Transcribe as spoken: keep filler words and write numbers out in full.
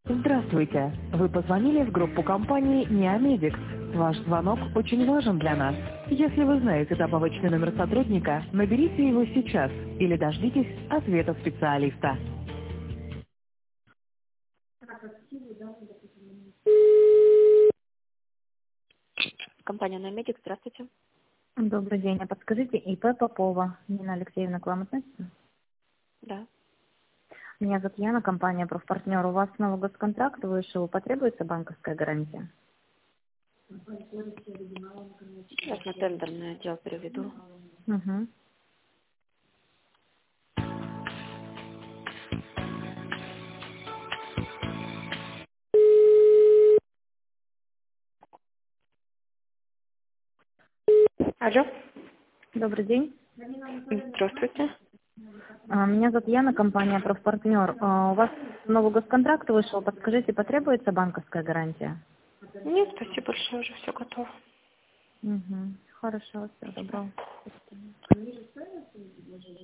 Здравствуйте! Вы позвонили в группу компании Неомедикс. Ваш звонок очень важен для нас. Если вы знаете добавочный номер сотрудника, наберите его сейчас или дождитесь ответа специалиста. Компания Неомедикс, здравствуйте. Добрый день. А подскажите, ИП Попова Нина Алексеевна к вам относится? Да. Меня зовут Яна, компания «Профпартнер». У вас новый госконтракт вышел, потребуется банковская гарантия? Сейчас на тендерный отдел переведу. Угу. Алло. Добрый день. Здравствуйте. А, Меня зовут Яна, компания «Профпартнер». А, У вас новый госконтракт вышел, подскажите, потребуется банковская гарантия? Нет, спасибо большое, уже все готово. Угу. Хорошо, всего доброго.